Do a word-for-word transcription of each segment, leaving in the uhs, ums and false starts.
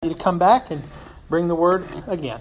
You to come back and bring the word again.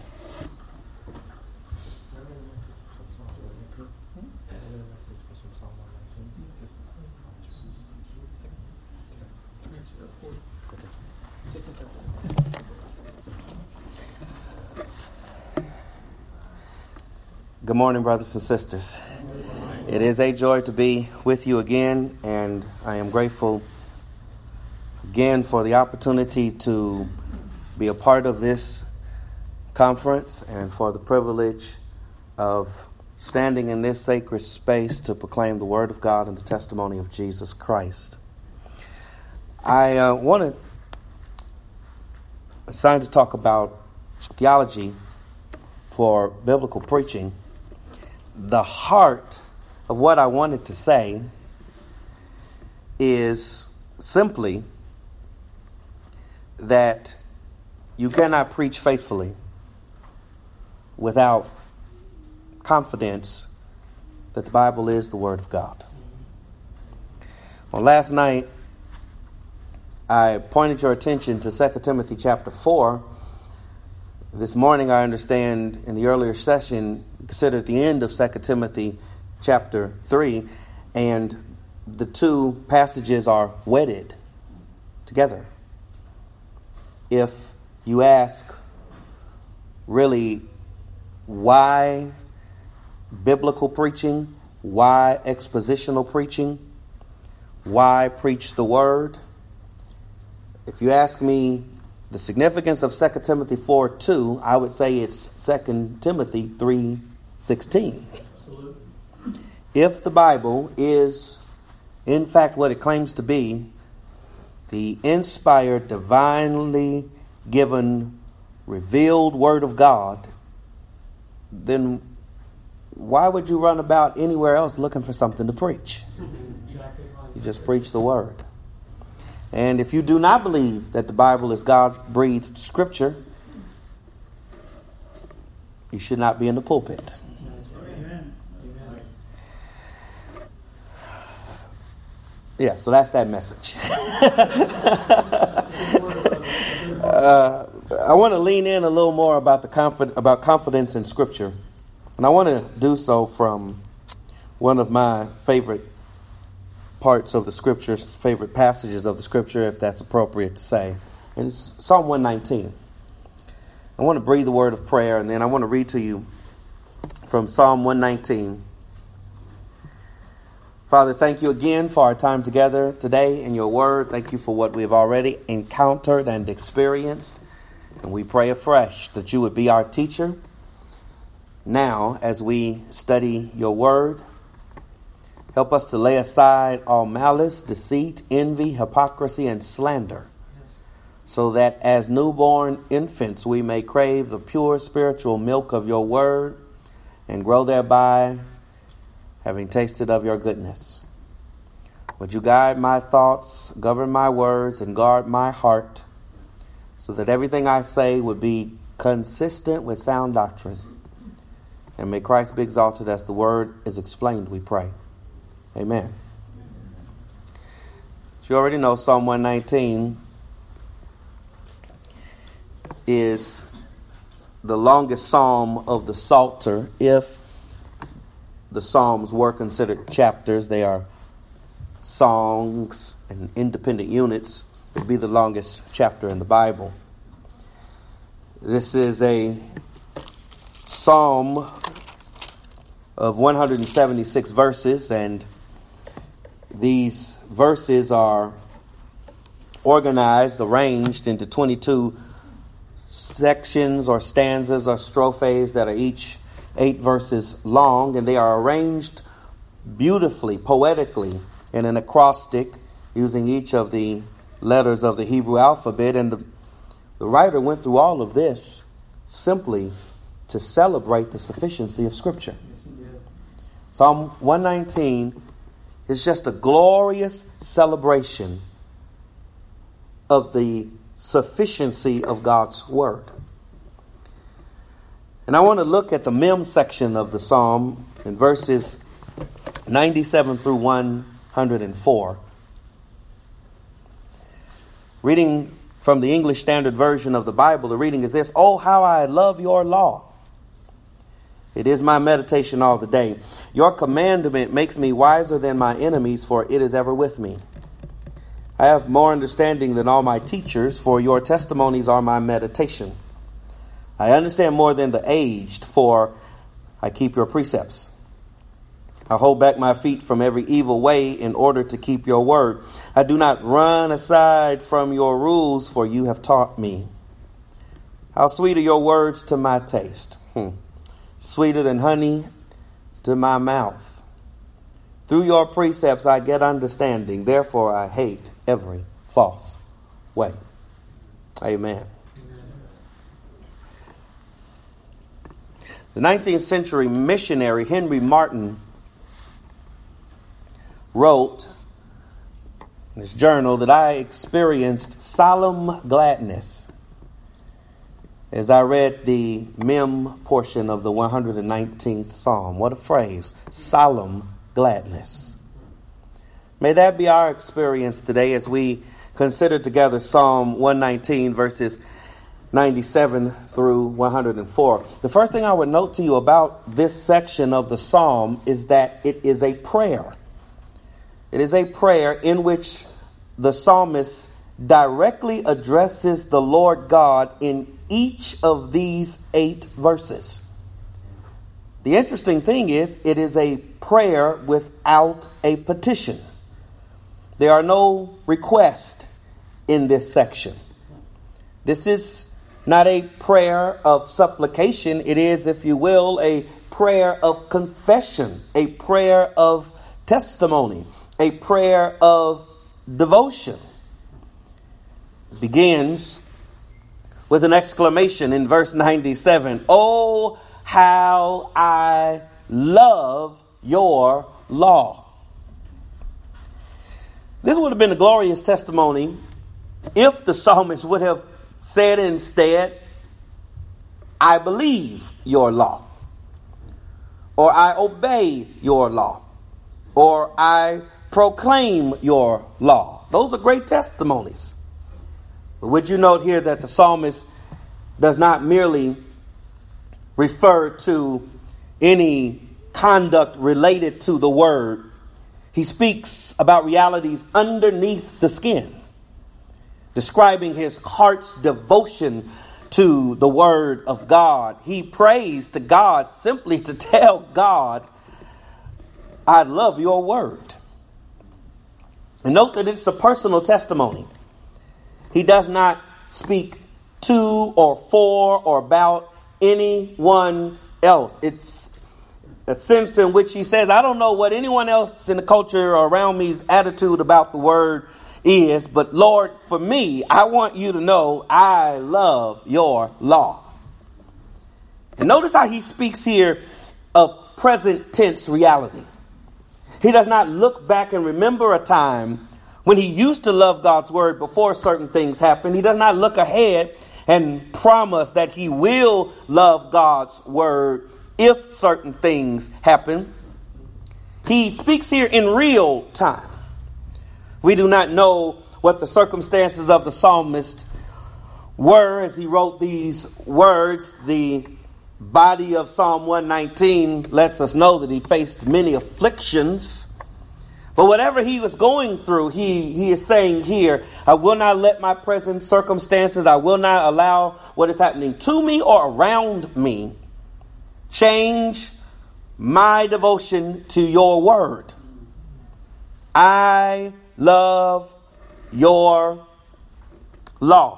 Good morning, brothers and sisters. It is a joy to be with you again, and I am grateful again for the opportunity to be a part of this conference and for the privilege of standing in this sacred space to proclaim the Word of God and the testimony of Jesus Christ. I uh, want to decided to talk about theology for biblical preaching. The heart of what I wanted to say is simply that you cannot preach faithfully without confidence that the Bible is the Word of God. Well, last night I pointed your attention to Second Timothy chapter four. This morning, I understand, in the earlier session, considered the end of Second Timothy chapter three, and the two passages are wedded together. If you ask, really, why biblical preaching, why expositional preaching, why preach the Word? If you ask me the significance of Second Timothy four two, I would say it's Second Timothy three sixteen. Absolutely. If the Bible is, in fact, what it claims to be, the inspired, divinely given, revealed Word of God, then why would you run about anywhere else looking for something to preach? You just preach the Word. And if you do not believe that the Bible is God-breathed scripture, you should not be in the pulpit. Amen. Yeah, so that's that message. uh, I want to lean in a little more about the confid- about confidence in Scripture, and I want to do so from one of my favorite parts of the Scripture, favorite passages of the Scripture, if that's appropriate to say. And it's Psalm one nineteen. I want to breathe the word of prayer, and then I want to read to you from Psalm one nineteen. Father, thank you again for our time together today in your word. Thank you for what we have already encountered and experienced. And we pray afresh that you would be our teacher now as we study your word. Help us to lay aside all malice, deceit, envy, hypocrisy, and slander, so that as newborn infants we may crave the pure spiritual milk of your word and grow thereby, having tasted of your goodness. Would you guide my thoughts, govern my words, and guard my heart, so that everything I say would be consistent with sound doctrine. And may Christ be exalted as the word is explained, we pray. Amen. As you already know, Psalm one nineteen is the longest psalm of the Psalter. If the psalms were considered chapters, they are songs and independent units. It would be the longest chapter in the Bible. This is a psalm of one hundred seventy-six verses, and these verses are organized, arranged into twenty-two sections or stanzas or strophes that are each eight verses long, and they are arranged beautifully, poetically, in an acrostic using each of the letters of the Hebrew alphabet. And the, the writer went through all of this simply to celebrate the sufficiency of Scripture. Psalm one nineteen is just a glorious celebration of the sufficiency of God's Word. And I want to look at the Mem section of the Psalm in verses ninety-seven through one hundred four. Reading From the English Standard Version of the Bible, the reading is this: "Oh, how I love your law. It is my meditation all the day. Your commandment makes me wiser than my enemies, for it is ever with me. I have more understanding than all my teachers, for your testimonies are my meditation. I understand more than the aged, for I keep your precepts. I hold back my feet from every evil way in order to keep your word. I do not run aside from your rules, for you have taught me. How sweet are your words to my taste, hmm. sweeter than honey to my mouth. Through your precepts I get understanding, therefore I hate every false way." Amen. The nineteenth century missionary Henry Martyn wrote in his journal that I experienced solemn gladness as I read the mem portion of the one hundred nineteenth Psalm. What a phrase, solemn gladness. May that be our experience today as we consider together Psalm one nineteen verses ninety-seven through one hundred four. The first thing I would note to you about this section of the Psalm is that it is a prayer. It is a prayer in which the psalmist directly addresses the Lord God in each of these eight verses. The interesting thing is, it is a prayer without a petition. There are no requests in this section. This is not a prayer of supplication. It is, if you will, a prayer of confession, a prayer of testimony, a prayer of devotion. It begins with an exclamation in verse ninety-seven. "Oh, how I love your law." This would have been a glorious testimony if the psalmist would have said instead, "I believe your law," or "I obey your law," or "I proclaim your law." Those are great testimonies. But would you note here that the psalmist does not merely refer to any conduct related to the word. He speaks about realities underneath the skin, describing his heart's devotion to the word of God. He prays to God simply to tell God, "I love your word." And note that it's a personal testimony. He does not speak to or for or about anyone else. It's a sense in which he says, I don't know what anyone else in the culture or around me's attitude about the word is, but Lord, for me, I want you to know I love your law. And notice how he speaks here of present tense reality. He does not look back and remember a time when he used to love God's word before certain things happened. He does not look ahead and promise that he will love God's word if certain things happen. He speaks here in real time. We do not know what the circumstances of the psalmist were as he wrote these words. The body of Psalm one nineteen lets us know that he faced many afflictions. But whatever he was going through, he, he is saying here, I will not let my present circumstances, I will not allow what is happening to me or around me change my devotion to your word. I love your law.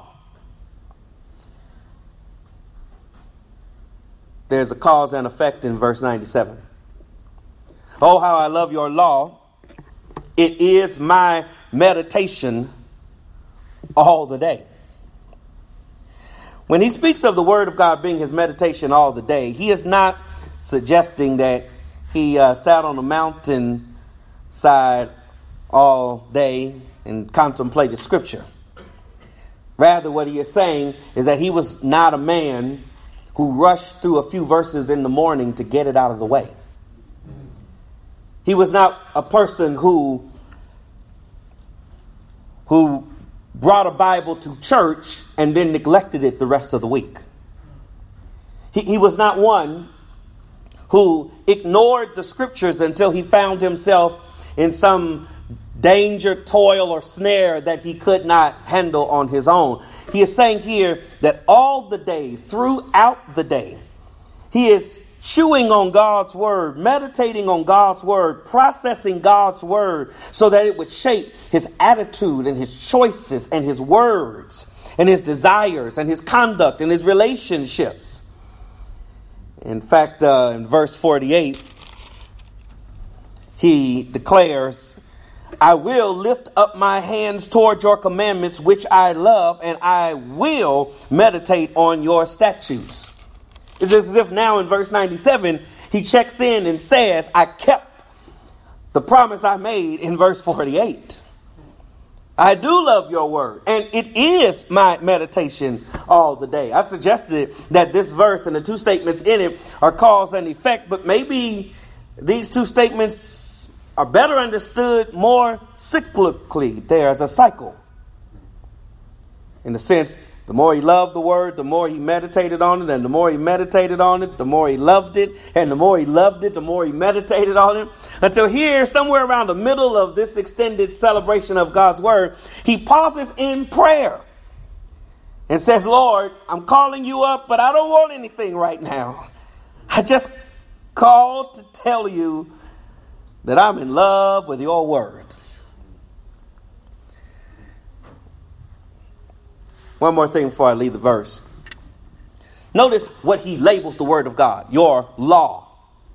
There's a cause and effect in verse ninety-seven. Oh, how I love your law. It is my meditation all the day. When he speaks of the word of God being his meditation all the day, he is not suggesting that he uh, sat on a mountain side all day and contemplated scripture. Rather, what he is saying is that he was not a man who rushed through a few verses in the morning to get it out of the way. He was not a person who, who brought a Bible to church and then neglected it the rest of the week. He, he was not one who ignored the scriptures until he found himself in some danger, toil, or snare that he could not handle on his own. He is saying here that all the day, throughout the day, he is chewing on God's word, meditating on God's word, processing God's word so that it would shape his attitude and his choices and his words and his desires and his conduct and his relationships. In fact, uh, in verse forty-eight, he declares, I will lift up my hands toward your commandments, which I love, and I will meditate on your statutes. It's as if now in verse ninety-seven, he checks in and says, I kept the promise I made in verse forty-eight. I do love your word, and it is my meditation all the day. I suggested that this verse and the two statements in it are cause and effect, but maybe these two statements are better understood more cyclically. There's a cycle. In the sense, the more he loved the word, the more he meditated on it. And the more he meditated on it, the more he loved it. And the more he loved it, the more he meditated on it. Until here, somewhere around the middle of this extended celebration of God's word, he pauses in prayer and says, Lord, I'm calling you up, but I don't want anything right now. I just called to tell you that I'm in love with your word. One more thing before I leave the verse. Notice what he labels the word of God, your law.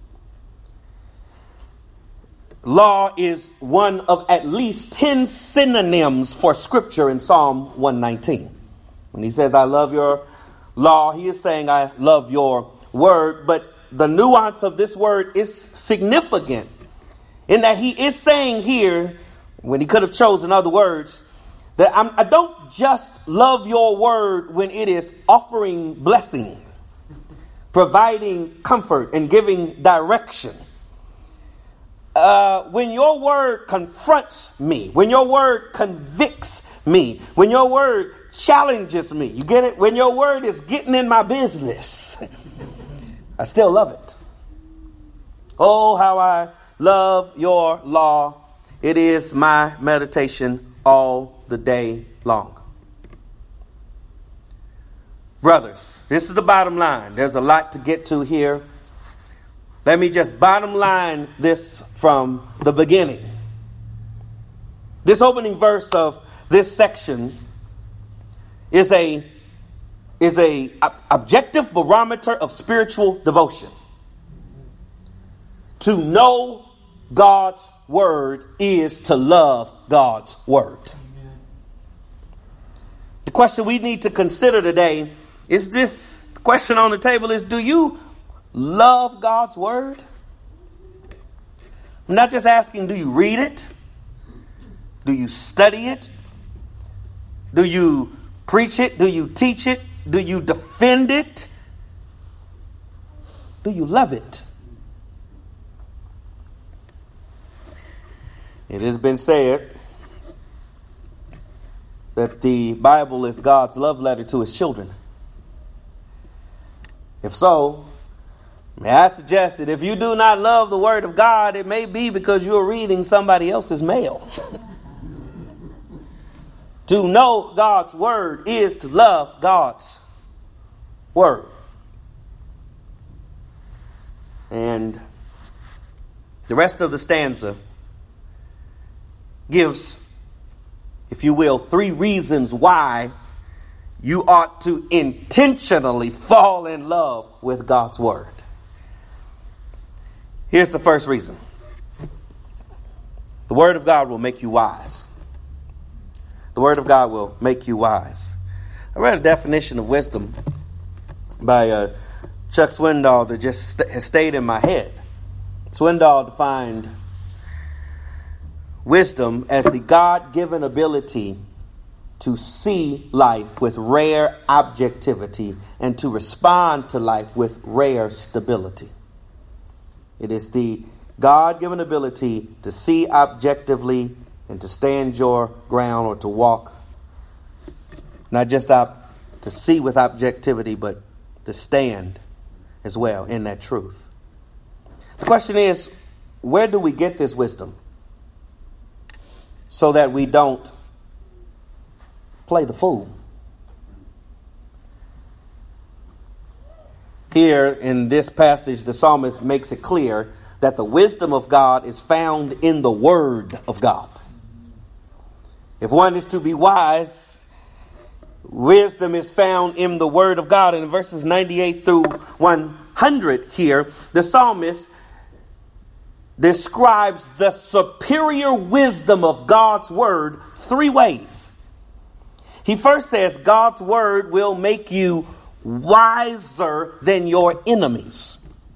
Law is one of at least ten synonyms for scripture in Psalm one nineteen. When he says, I love your law, he is saying, I love your word. But the nuance of this word is significant in that he is saying here, when he could have chosen other words, that I'm, I don't just love your word when it is offering blessing, providing comfort, and giving direction. Uh, when your word confronts me, when your word convicts me, when your word challenges me, you get it? When your word is getting in my business, I still love it. Oh, how I love your law. It is my meditation all the day long. Brothers, this is the bottom line. There's a lot to get to here. Let me just bottom line this from the beginning. This opening verse of this section is a is a objective barometer of spiritual devotion. To know God's word is to love God's word. The question we need to consider today is this question on the table is, do you love God's word? I'm not just asking, do you read it? Do you study it? Do you preach it? Do you teach it? Do you defend it? Do you love it? It has been said that the Bible is God's love letter to his children. If so, may I suggest that if you do not love the word of God, it may be because you're reading somebody else's mail. To know God's word is to love God's word. And the rest of the stanza gives, if you will, three reasons why you ought to intentionally fall in love with God's word. Here's the first reason. The word of God will make you wise. The word of God will make you wise. I read a definition of wisdom by uh, Chuck Swindoll that just st- has stayed in my head. Swindoll defined wisdom as the God-given ability to see life with rare objectivity and to respond to life with rare stability. It is the God-given ability to see objectively and to stand your ground or to walk Not just op- to see with objectivity, but to stand as well in that truth. The question is, where do we get this wisdom so that we don't play the fool? Here in this passage, the psalmist makes it clear that the wisdom of God is found in the Word of God. If one is to be wise, wisdom is found in the Word of God. And in verses ninety-eight through one hundred here, the psalmist describes the superior wisdom of God's Word three ways. He first says God's Word will make you wiser than your enemies.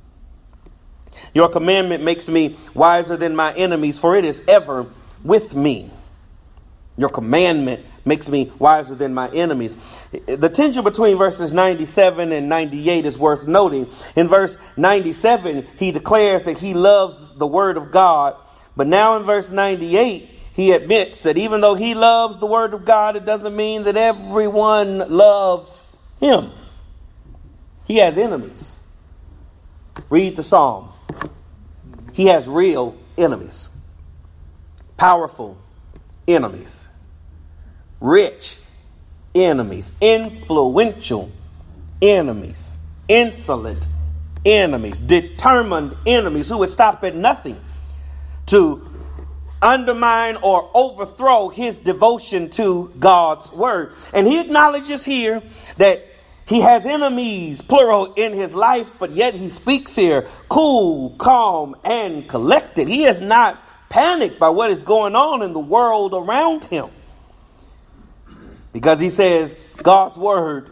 Your commandment makes me wiser than my enemies, for it is ever with me. Your commandment makes me wiser than my enemies. The tension between verses ninety-seven and ninety-eight is worth noting. In verse ninety-seven, he declares that he loves the word of God. But now in verse ninety-eight, he admits that even though he loves the word of God, it doesn't mean that everyone loves him. He has enemies. Read the psalm. He has real enemies. Powerful enemies. Rich enemies. Influential enemies. Insolent enemies. Determined enemies who would stop at nothing to undermine or overthrow his devotion to God's word. And he acknowledges here that he has enemies, plural, in his life, but yet he speaks here cool, calm, and collected. He is not panicked by what is going on in the world around him. Because he says God's word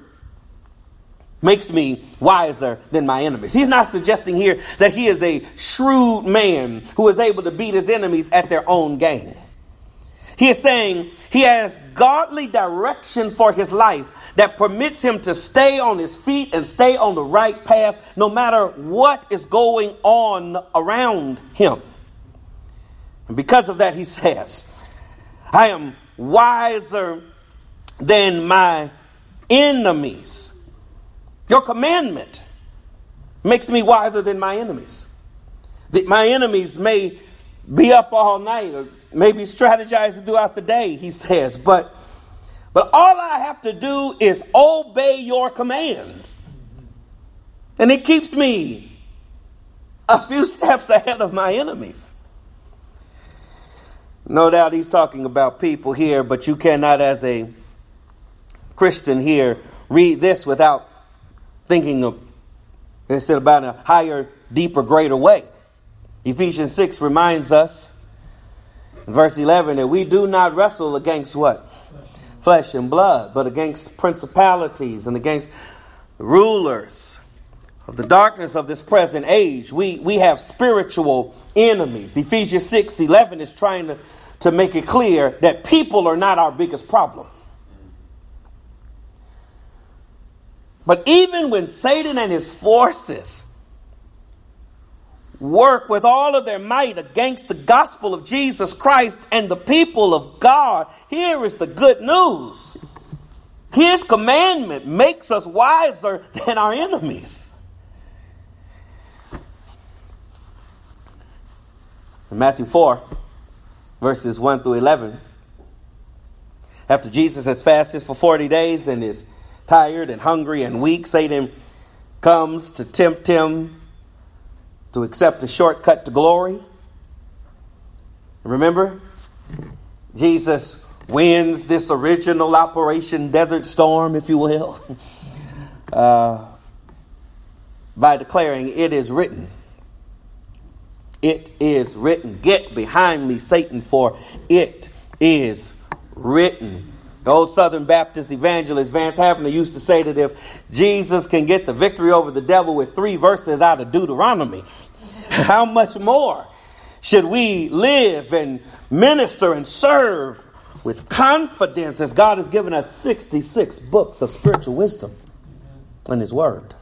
makes me wiser than my enemies. He's not suggesting here that he is a shrewd man who is able to beat his enemies at their own game. He is saying he has godly direction for his life that permits him to stay on his feet and stay on the right path no matter what is going on around him. And because of that, he says, I am wiser than my enemies. Your commandment makes me wiser than my enemies. That my enemies may be up all night or maybe strategizing throughout the day, he says, but but all I have to do is obey your commands. And it keeps me a few steps ahead of my enemies. No doubt he's talking about people here, but you cannot, as a Christian here, read this without thinking of it's about a higher, deeper, greater way. Ephesians six reminds us in verse eleven that we do not wrestle against what? Flesh and blood, but against principalities and against rulers of the darkness of this present age. We we have spiritual enemies. Ephesians six eleven is trying to, to make it clear that people are not our biggest problem. But even when Satan and his forces work with all of their might against the gospel of Jesus Christ and the people of God, here is the good news. His commandment makes us wiser than our enemies. In Matthew four, verses one through eleven, after Jesus has fasted for forty days and is tired and hungry and weak, Satan comes to tempt him to accept a shortcut to glory. Remember, Jesus wins this original Operation Desert Storm, if you will, uh, by declaring, it is written. It is written. Get behind me, Satan, for it is written. The old Southern Baptist evangelist Vance Havner used to say that if Jesus can get the victory over the devil with three verses out of Deuteronomy, how much more should we live and minister and serve with confidence as God has given us sixty-six books of spiritual wisdom in his word.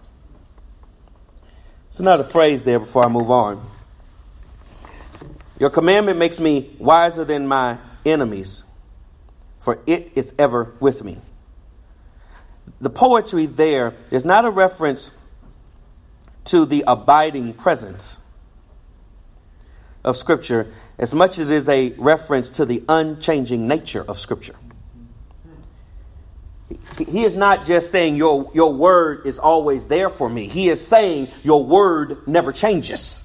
It's another phrase there before I move on. Your commandment makes me wiser than my enemies, for it is ever with me. the poetry there is not a reference to the abiding presence of Scripture as much as it is a reference to the unchanging nature of Scripture. He is not just saying your, your word is always there for me. He is saying your word never changes.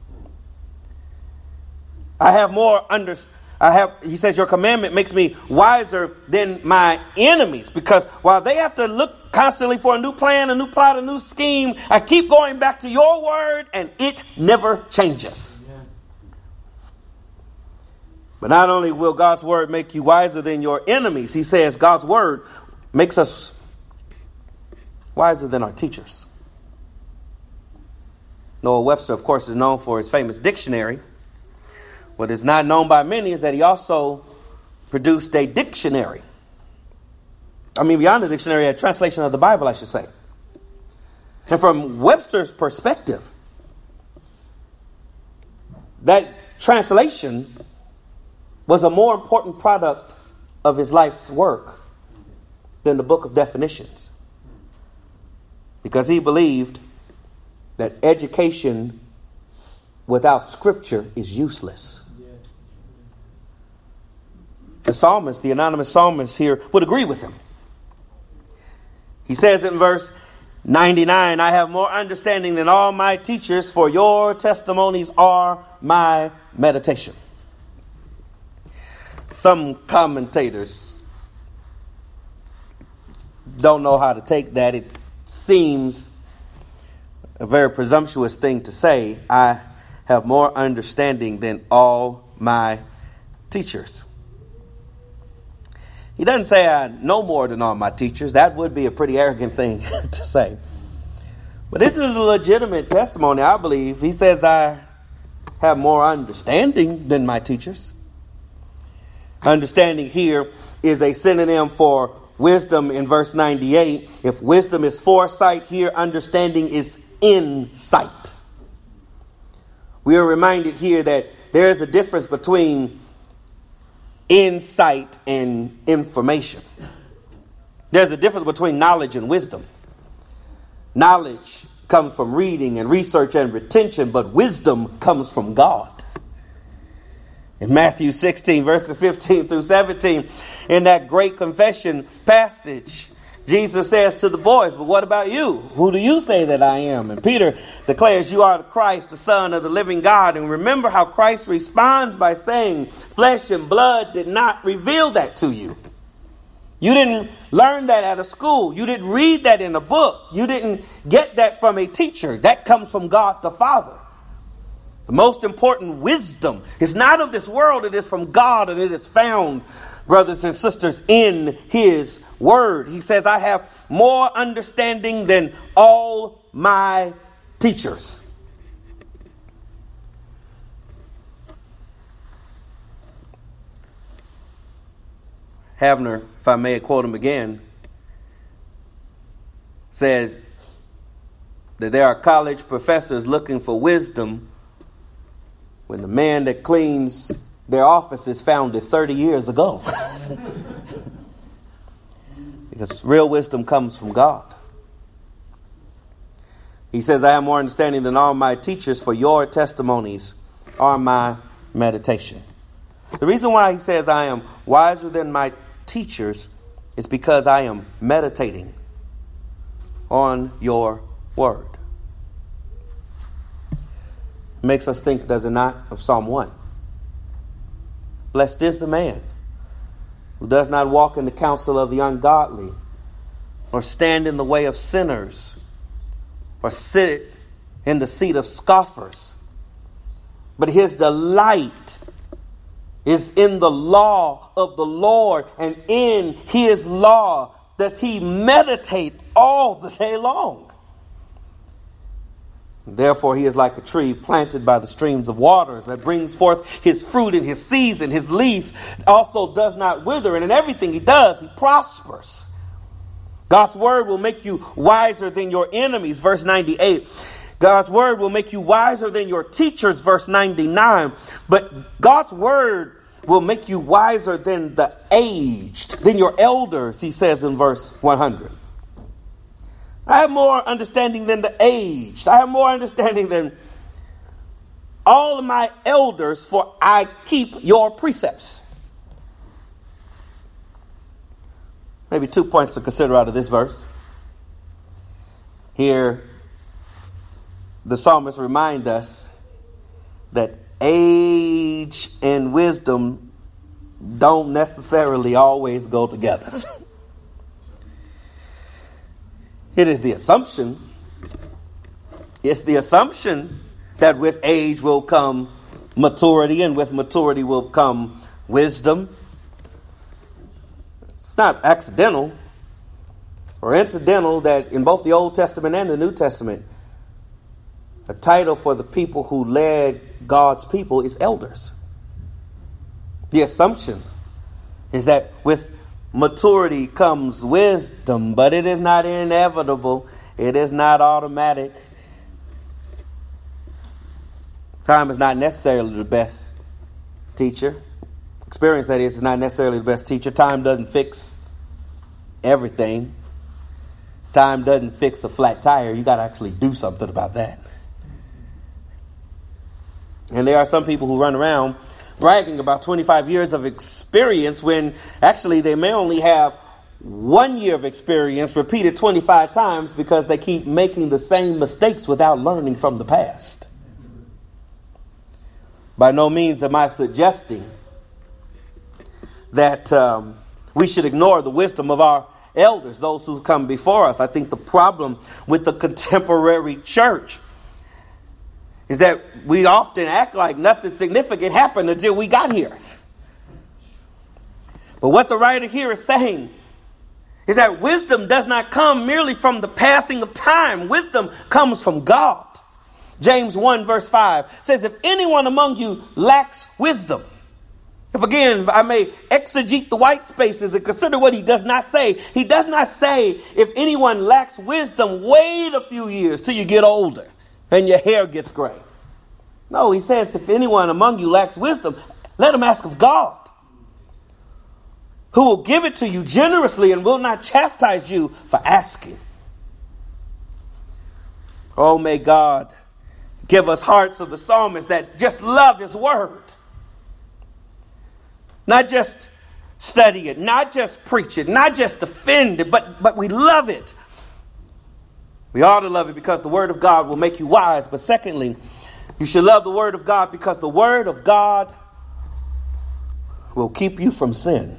I have more under. I have. He says your commandment makes me wiser than my enemies, because while they have to look constantly for a new plan, a new plot, a new scheme, I keep going back to your word, and it never changes. Yeah. But not only will God's word make you wiser than your enemies, he says God's word makes us wiser than our teachers. Noah Webster, of course, is known for his famous dictionary. What is not known by many is that he also produced a dictionary. I mean, beyond the dictionary, a translation of the Bible, I should say. And from Webster's perspective, that translation was a more important product of his life's work than the book of definitions. Because he believed that education without Scripture is useless. The psalmist, the anonymous psalmist here, would agree with him. He says in verse ninety-nine, I have more understanding than all my teachers, for your testimonies are my meditation. Some commentators don't know how to take that. It seems a very presumptuous thing to say. I have more understanding than all my teachers. He doesn't say I know more than all my teachers. That would be a pretty arrogant thing to say. But this is a legitimate testimony, I believe. He says I have more understanding than my teachers. Understanding here is a synonym for wisdom in verse ninety-eight. If wisdom is foresight, here understanding is insight. We are reminded here that there is a difference between insight and information. There's a difference between knowledge and wisdom. Knowledge comes from reading and research and retention, but wisdom comes from God. In Matthew sixteen, verses fifteen through seventeen, in that great confession passage, Jesus says to the boys, but what about you? Who do you say that I am? And Peter declares, you are the Christ, the Son of the living God. And remember how Christ responds by saying, flesh and blood did not reveal that to you. You didn't learn that at a school. You didn't read that in a book. You didn't get that from a teacher. That comes from God the Father. The most important wisdom is not of this world. It is from God, and it is found, brothers and sisters, in his word. He says, I have more understanding than all my teachers. Havner, if I may quote him again, says that there are college professors looking for wisdom when the man that cleans their offices found it thirty years ago. Because real wisdom comes from God. He says, I have more understanding than all my teachers, for your testimonies are my meditation. The reason why he says I am wiser than my teachers is because I am meditating on your word. Makes us think, does it not, of Psalm one. Blessed is the man who does not walk in the counsel of the ungodly, or stand in the way of sinners, or sit in the seat of scoffers. But his delight is in the law of the Lord, and in his law does he meditate all the day long. Therefore, he is like a tree planted by the streams of waters that brings forth his fruit in his season. His leaf also does not wither, and in everything he does, he prospers. God's word will make you wiser than your enemies, verse ninety-eight. God's word will make you wiser than your teachers, verse ninety-nine. But God's word will make you wiser than the aged, than your elders, he says in verse one hundred. I have more understanding than the aged. I have more understanding than all of my elders, for I keep your precepts. Maybe two points to consider out of this verse. Here, the psalmist reminds us that age and wisdom don't necessarily always go together. It is the assumption, it's the assumption that with age will come maturity, and with maturity will come wisdom. It's not accidental or incidental that in both the Old Testament and the New Testament, a title for the people who led God's people is elders. The assumption is that with maturity comes wisdom, but it is not inevitable. It is not automatic. Time is not necessarily the best teacher. Experience, that is, is not necessarily the best teacher. Time doesn't fix everything. Time doesn't fix a flat tire. You got to actually do something about that. And there are some people who run around bragging about twenty-five years of experience when actually they may only have one year of experience repeated twenty-five times because they keep making the same mistakes without learning from the past. By no means am I suggesting that um, we should ignore the wisdom of our elders, those who come before us. I think the problem with the contemporary church is that we often act like nothing significant happened until we got here. But what the writer here is saying is that wisdom does not come merely from the passing of time. Wisdom comes from God. James one verse five says, if anyone among you lacks wisdom, if again I may exegete the white spaces and consider what he does not say. He does not say if anyone lacks wisdom, wait a few years till you get older and your hair gets gray. No, he says if anyone among you lacks wisdom, let him ask of God, who will give it to you generously and will not chastise you for asking. Oh, may God give us hearts of the psalmist that just love his word. Not just study it, not just preach it, not just defend it, but, but we love it. We ought to love it because the word of God will make you wise. But secondly, you should love the word of God because the word of God will keep you from sin.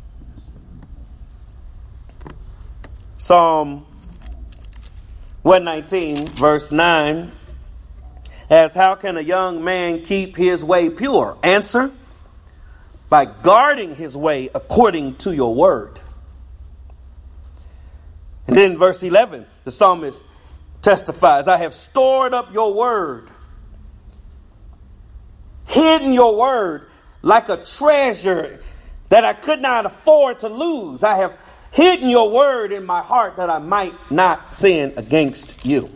Psalm one nineteen verse nine asks, how can a young man keep his way pure? Answer, by guarding his way according to your word. And then verse eleven, the psalmist testifies, I have stored up your word, hidden your word like a treasure that I could not afford to lose. I have hidden your word in my heart that I might not sin against you.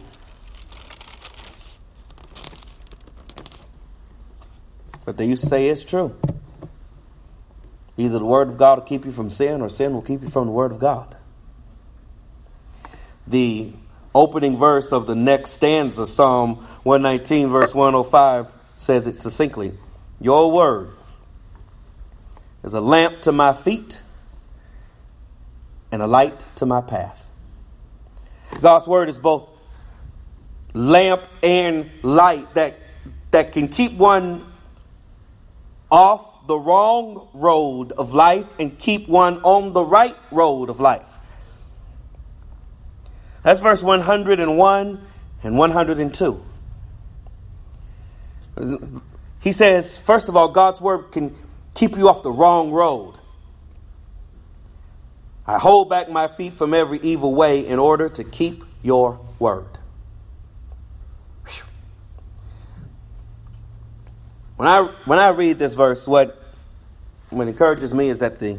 But they used to say it's true. Either the word of God will keep you from sin or sin will keep you from the word of God. The opening verse of the next stanza, Psalm one nineteen, verse one oh five, says it succinctly. Your word is a lamp to my feet and a light to my path. God's word is both lamp and light that, that can keep one off the wrong road of life and keep one on the right road of life. That's verse one hundred one and one hundred two. He says, first of all, God's word can keep you off the wrong road. I hold back my feet from every evil way in order to keep your word. Whew. When I when I read this verse, what, what encourages me is that the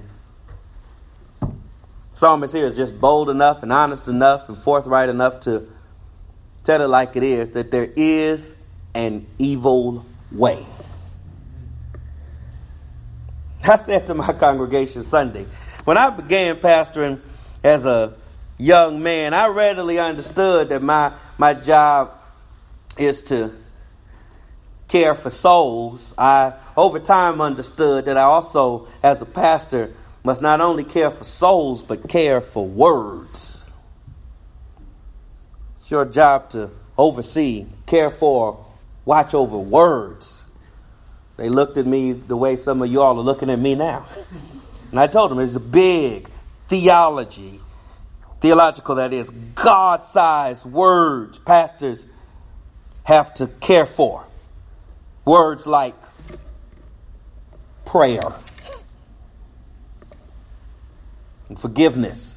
psalmist here is just bold enough and honest enough and forthright enough to tell it like it is, that there is an evil way. I said to my congregation Sunday, when I began pastoring as a young man, I readily understood that my, my job is to care for souls. I, over time, understood that I also, as a pastor, must not only care for souls, but care for words. It's your job to oversee, care for, watch over words. They looked at me the way some of you all are looking at me now. And I told them it's a big theology, theological, that is, God-sized words pastors have to care for. Words like prayer and forgiveness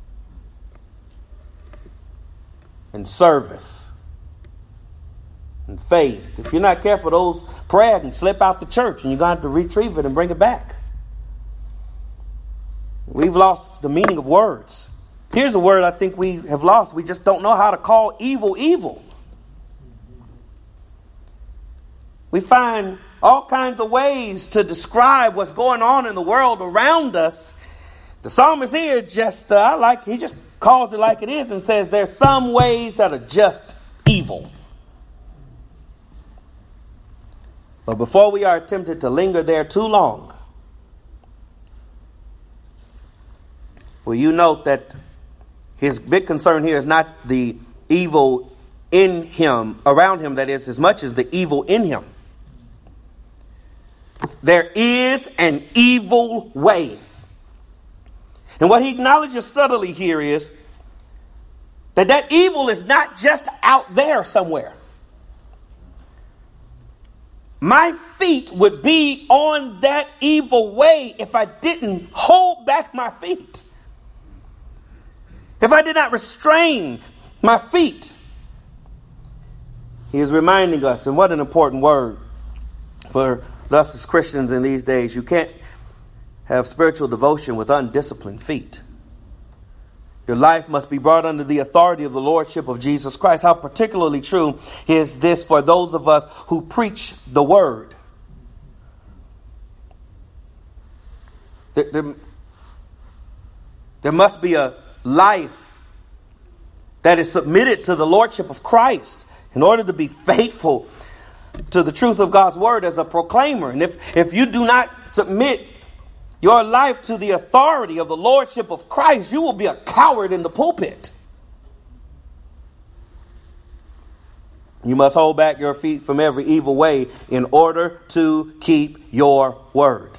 and service and faith. If you're not careful, those prayer can slip out the church and you're going to have to retrieve it and bring it back. We've lost the meaning of words. Here's a word I think we have lost. We just don't know how to call evil evil. We find all kinds of ways to describe what's going on in the world around us. The psalmist here just, uh, I like, he just calls it like it is and says there's some ways that are just evil. But before we are tempted to linger there too long, will you note that his big concern here is not the evil in him, around him, that is, as much as the evil in him. There is an evil way. And what he acknowledges subtly here is that that evil is not just out there somewhere. My feet would be on that evil way if I didn't hold back my feet. If I did not restrain my feet. He is reminding us, and what an important word for us as Christians in these days. You can't have spiritual devotion with undisciplined feet. Your life must be brought under the authority of the Lordship of Jesus Christ. How particularly true is this for those of us who preach the word? There, there, there must be a life that is submitted to the Lordship of Christ in order to be faithful to the truth of God's word as a proclaimer. And if, if you do not submit your life to the authority of the Lordship of Christ, you will be a coward in the pulpit. You must hold back your feet from every evil way in order to keep your word.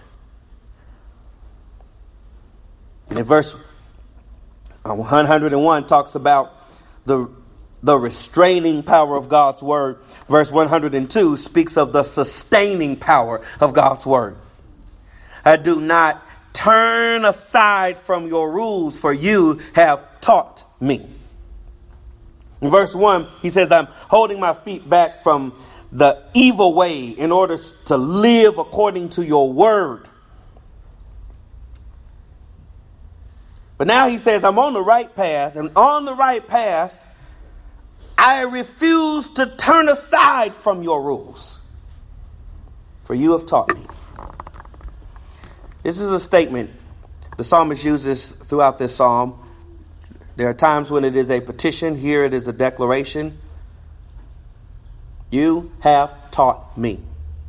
And in verse one hundred one talks about the The restraining power of God's word. Verse one hundred two speaks of the sustaining power of God's word. I do not turn aside from your rules, for you have taught me. In verse one, he says, I'm holding my feet back from the evil way in order to live according to your word. But now he says, I'm on the right path, and on the right path, I refuse to turn aside from your rules, for you have taught me. This is a statement the psalmist uses throughout this psalm. There are times when it is a petition. Here it is a declaration. You have taught me.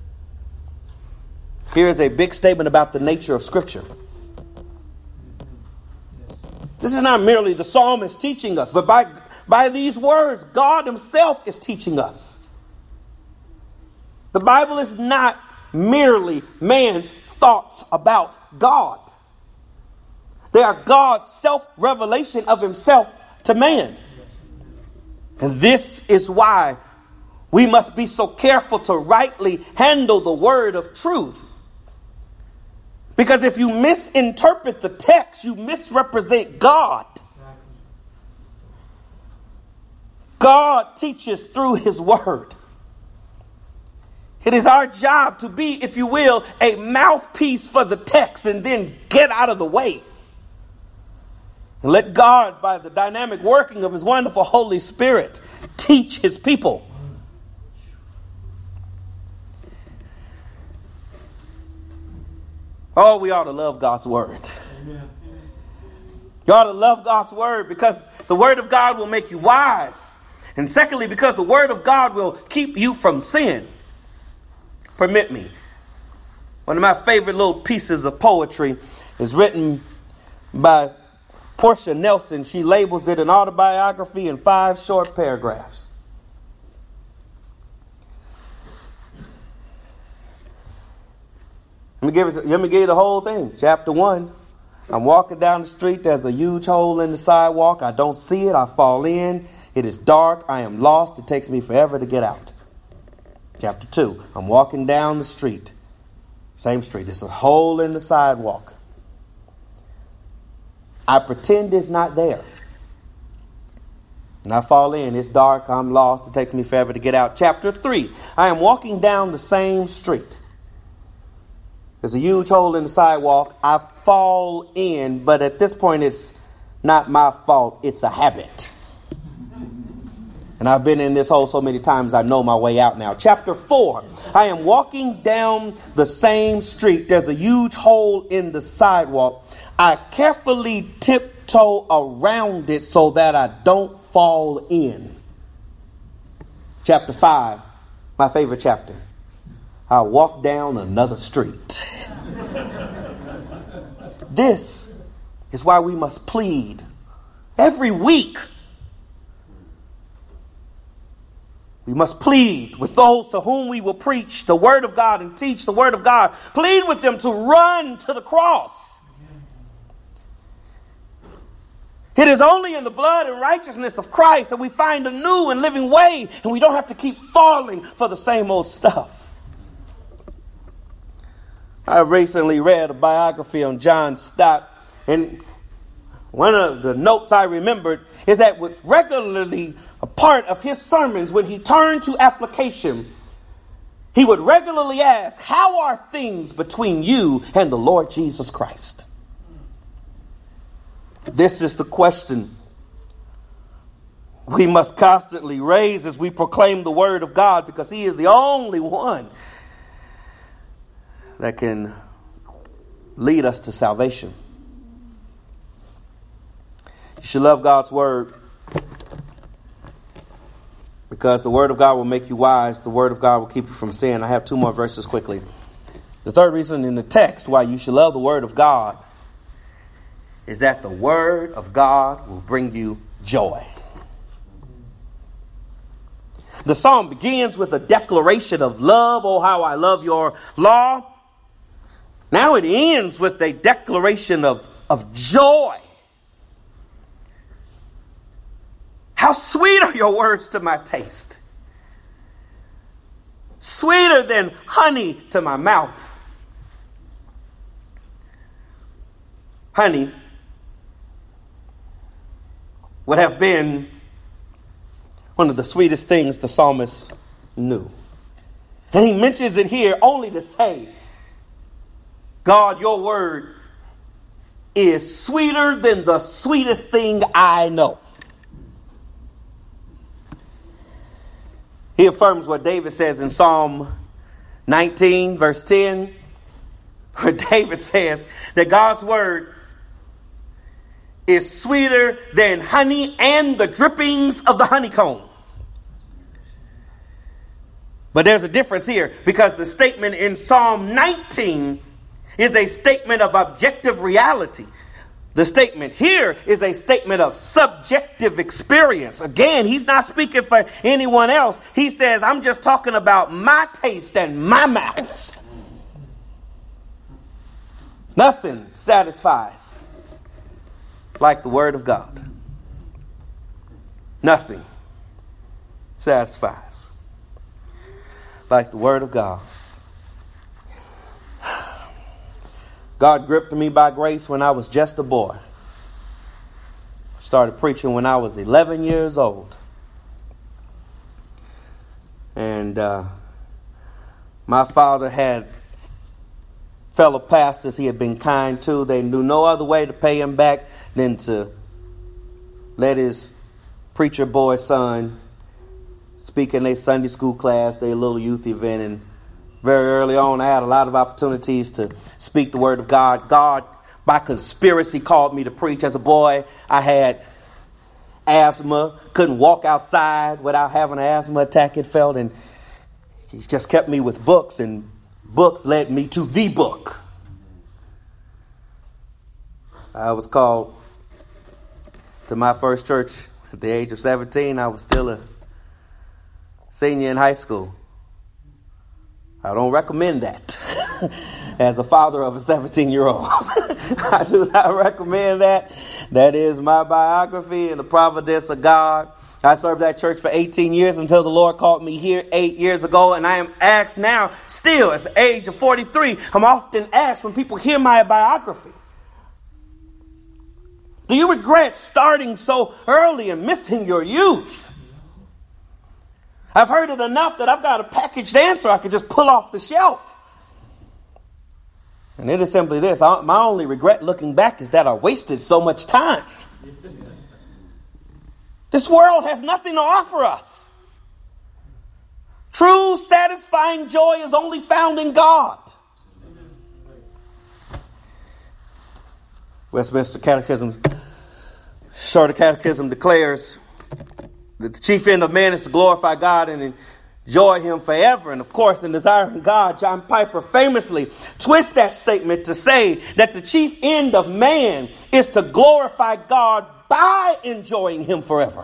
Here is a big statement about the nature of Scripture. This is not merely the psalmist teaching us, but by By these words, God himself is teaching us. The Bible is not merely man's thoughts about God. They are God's self-revelation of himself to man. And this is why we must be so careful to rightly handle the word of truth. Because if you misinterpret the text, you misrepresent God. God teaches through his word. It is our job to be, if you will, a mouthpiece for the text and then get out of the way. And let God, by the dynamic working of his wonderful Holy Spirit, teach his people. Oh, we ought to love God's word. Amen. You ought to love God's word because the word of God will make you wise. And secondly, because the word of God will keep you from sin. Permit me. One of my favorite little pieces of poetry is written by Portia Nelson. She labels it an autobiography in five short paragraphs. Let me give it. Let me give you the whole thing. Chapter one. I'm walking down the street. There's a huge hole in the sidewalk. I don't see it. I fall in. It is dark. I am lost. It takes me forever to get out. Chapter two. I'm walking down the street. Same street. There's a hole in the sidewalk. I pretend it's not there. And I fall in. It's dark. I'm lost. It takes me forever to get out. Chapter three. I am walking down the same street. There's a huge hole in the sidewalk. I fall in, but at this point, it's not my fault. It's a habit. And I've been in this hole so many times, I know my way out now. Chapter four. I am walking down the same street. There's a huge hole in the sidewalk. I carefully tiptoe around it so that I don't fall in. Chapter five. My favorite chapter. I walk down another street. This is why we must plead every week. We must plead with those to whom we will preach the word of God and teach the word of God. Plead with them to run to the cross. It is only in the blood and righteousness of Christ that we find a new and living way, and we don't have to keep falling for the same old stuff. I recently read a biography on John Stott, and one of the notes I remembered is that with regularly a part of his sermons, when he turned to application, he would regularly ask, how are things between you and the Lord Jesus Christ? This is the question we must constantly raise as we proclaim the word of God, because he is the only one that can lead us to salvation. You should love God's word because the word of God will make you wise. The word of God will keep you from sin. I have two more verses quickly. The third reason in the text why you should love the word of God is that the word of God will bring you joy. The psalm begins with a declaration of love. Oh, how I love your law. Now it ends with a declaration of, of joy. How sweet are your words to my taste. Sweeter than honey to my mouth. Honey would have been one of the sweetest things the psalmist knew. And he mentions it here only to say, God, your word is sweeter than the sweetest thing I know. He affirms what David says in Psalm nineteen, verse ten, where David says that God's word is sweeter than honey and the drippings of the honeycomb. But there's a difference here, because the statement in Psalm nineteen is a statement of objective reality. The statement here is a statement of subjective experience. Again, he's not speaking for anyone else. He says, I'm just talking about my taste and my mouth. Nothing satisfies like the word of God. Nothing satisfies like the word of God. God gripped me by grace when I was just a boy. Started preaching when I was eleven years old. And uh, my father had fellow pastors he had been kind to. They knew no other way to pay him back than to let his preacher boy son speak in their Sunday school class, their little youth event. And very early on, I had a lot of opportunities to speak the word of God. God, by conspiracy called me to preach. As a boy, I had asthma, couldn't walk outside without having an asthma attack, it felt, and he just kept me with books, and books led me to the book. I was called to my first church at the age of seventeen. I was still a senior in high school. I don't recommend that as a father of a seventeen-year-old. I do not recommend that. That is my biography and the providence of God. I served that church for eighteen years until the Lord called me here eight years ago. And I am asked now, still at the age of forty-three, I'm often asked when people hear my biography, do you regret starting so early and missing your youth? I've heard it enough that I've got a packaged answer I could just pull off the shelf. And it is simply this. I, my only regret looking back is that I wasted so much time. This world has nothing to offer us. True, satisfying joy is only found in God. Westminster Catechism, Shorter Catechism declares that the chief end of man is to glorify God and enjoy him forever. And of course, in Desiring God, John Piper famously twists that statement to say that the chief end of man is to glorify God by enjoying him forever.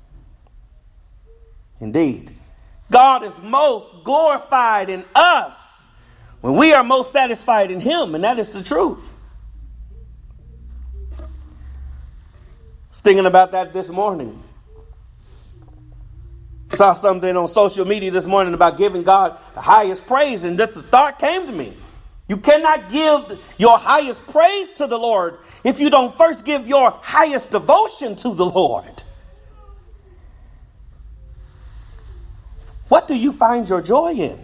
Indeed, God is most glorified in us when we are most satisfied in him, and that is the truth. I was thinking about that this morning. Saw something on social media this morning about giving God the highest praise, and just the thought came to me. You cannot give your highest praise to the Lord if you don't first give your highest devotion to the Lord. What do you find your joy in?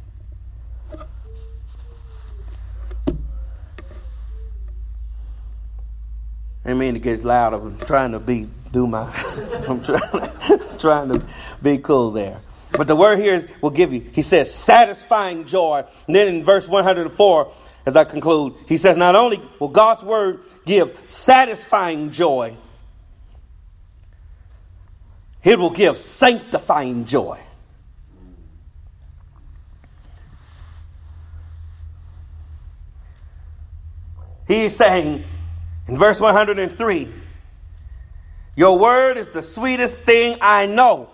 I mean, it gets loud. I'm trying to be do my. I'm trying, trying to be cool there. But the word here will give you. He says satisfying joy. And then in verse one hundred four, as I conclude, he says not only will God's word give satisfying joy, it will give sanctifying joy. He is saying in verse one hundred three, your word is the sweetest thing I know.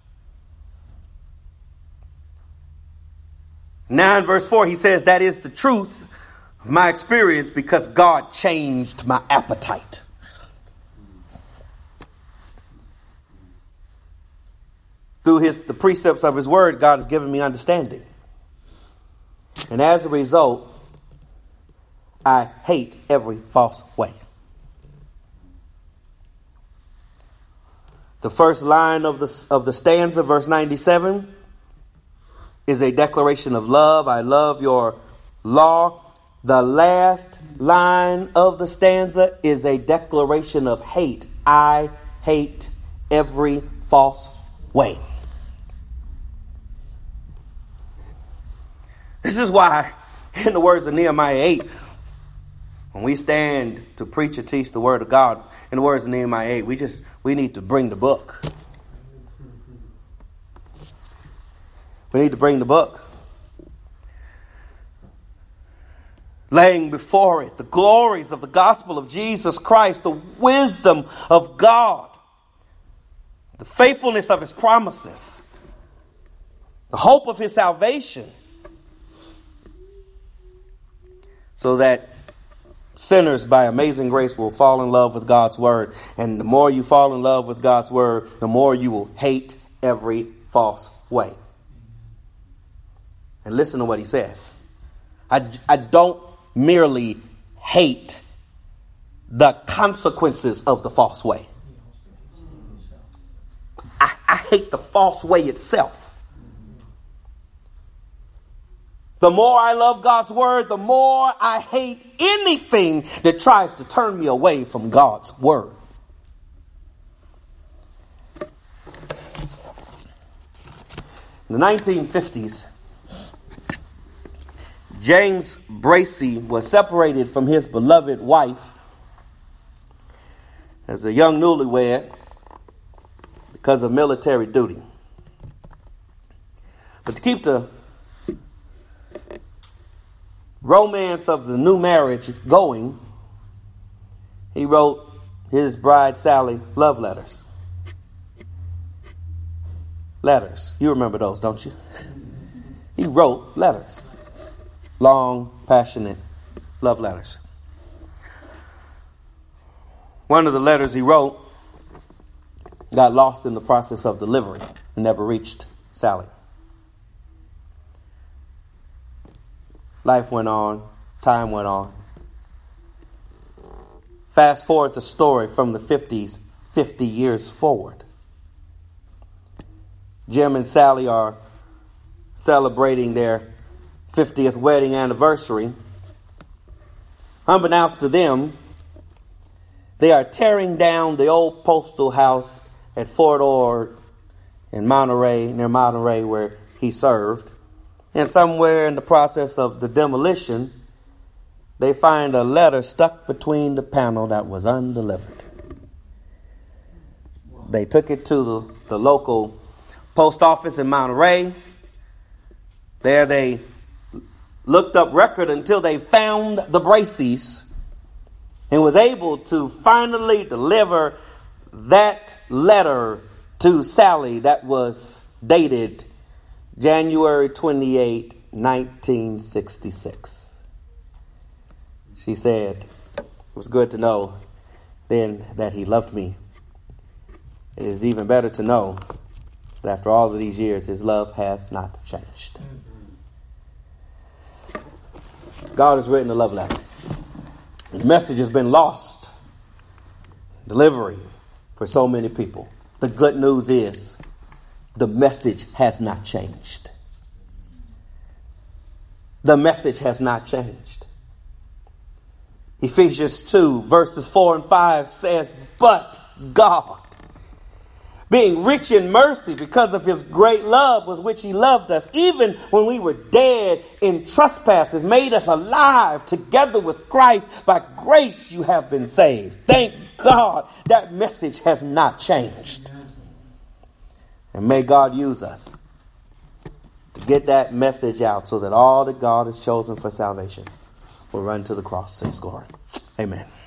Now in verse four, he says that is the truth of my experience because God changed my appetite. Through his the precepts of his word, God has given me understanding. And as a result, I hate every false way. The first line of the of the stanza, verse ninety-seven, is a declaration of love. I love your law. The last line of the stanza is a declaration of hate. I hate every false way. This is why, in the words of Nehemiah eight, when we stand to preach and teach the word of God, in the words of Nehemiah eight, we just we need to bring the book. We need to bring the book. Laying before it the glories of the gospel of Jesus Christ, the wisdom of God, the faithfulness of his promises, the hope of his salvation, so that sinners by amazing grace will fall in love with God's word. And the more you fall in love with God's word, the more you will hate every false way. And listen to what he says. I, I don't merely hate the consequences of the false way. I, I hate the false way itself. The more I love God's word, the more I hate anything that tries to turn me away from God's word. In the nineteen fifties, James Bracy was separated from his beloved wife as a young newlywed because of military duty. But to keep the romance of the new marriage going, he wrote his bride Sally love letters. Letters. You remember those, don't you? He wrote letters. Long, passionate love letters. One of the letters he wrote got lost in the process of delivery and never reached Sally. Life went on. Time went on. Fast forward the story from the fifties, fifty years forward. Jim and Sally are celebrating their fiftieth wedding anniversary. Unbeknownst to them, they are tearing down the old postal house at Fort Ord in Monterey, near Monterey, where he served. And somewhere in the process of the demolition, they find a letter stuck between the panel that was undelivered. They took it to the, the local post office in Monterey. There they looked up record until they found the Bracys and was able to finally deliver that letter to Sally that was dated January twenty-eighth, nineteen sixty-six. She said, "It was good to know then that he loved me. It is even better to know that after all of these years, his love has not changed." God has written a love letter. The message has been lost. Delivery for so many people. The good news is the message has not changed. The message has not changed. Ephesians two verses four and five says, "But God, being rich in mercy because of his great love with which he loved us, even when we were dead in trespasses, made us alive together with Christ. By grace you have been saved." Thank God that message has not changed. And may God use us to get that message out so that all that God has chosen for salvation will run to the cross. Says glory. Amen.